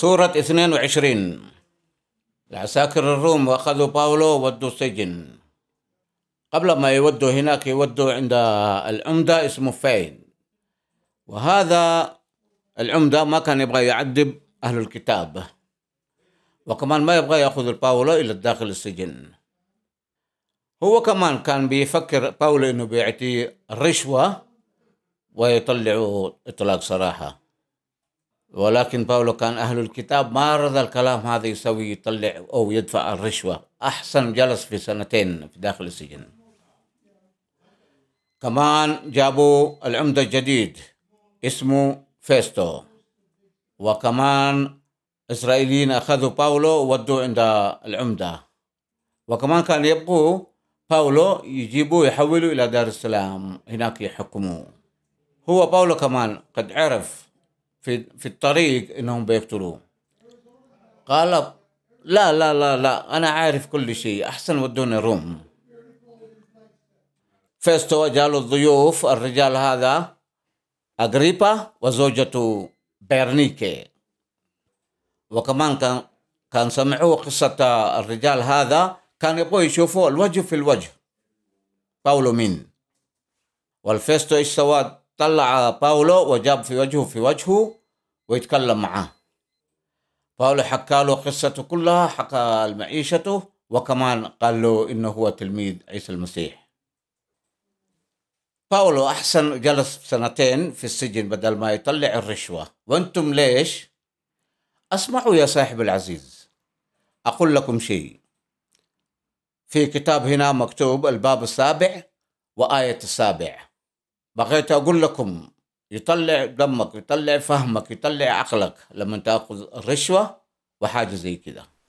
سورة 22. العساكر الروم وأخذوا باولو وودوا السجن. قبل ما يودوا هناك يودوا عند العمدة اسمه فاين، وهذا العمدة ما كان يبغى يعذب أهل الكتاب، وكمان ما يبغى يأخذ باولو إلى داخل السجن. هو كمان كان بيفكر باولو إنه بيعطي الرشوة ويطلعوا إطلاق سراحة، ولكن باولو كان أهل الكتاب ما رضى الكلام هذا يسوي، يطلع أو يدفع الرشوة. أحسن جلس في 2 في داخل السجن. كمان جابوا العمدة الجديد اسمه فيستو، وكمان إسرائيليين أخذوا باولو وودوا عند العمدة، وكمان كان يبقوا باولو يجيبوه يحولوا إلى دار السلام هناك يحكموه. هو باولو كمان قد عرف في الطريق إنهم بيقتلوه. قال لا لا لا لا، أنا عارف كل شيء، أحسن ودوني روم. فيستو جاله الضيوف الرجال هذا أغريبا وزوجته بيرنيكي، وكمان كان سمعوا قصة الرجال هذا، كان يبغوا يشوفوا الوجه في الوجه باولو مين. والفيستو إيش سوى؟ طلع باولو وجاب في وجهه ويتكلم معه. باولو حكى له قصته كلها، حكى معيشته، وكمان قال له إنه هو تلميذ عيسى المسيح. باولو أحسن جلس 2 في السجن بدل ما يطلع الرشوة. وأنتم ليش؟ أسمعوا يا صاحب العزيز، أقول لكم شيء. في كتاب هنا مكتوب الباب 7 وآية 7. بغيت أقول لكم يطلع دمك، يطلع فهمك، يطلع عقلك لما تأخذ الرشوة وحاجة زي كده.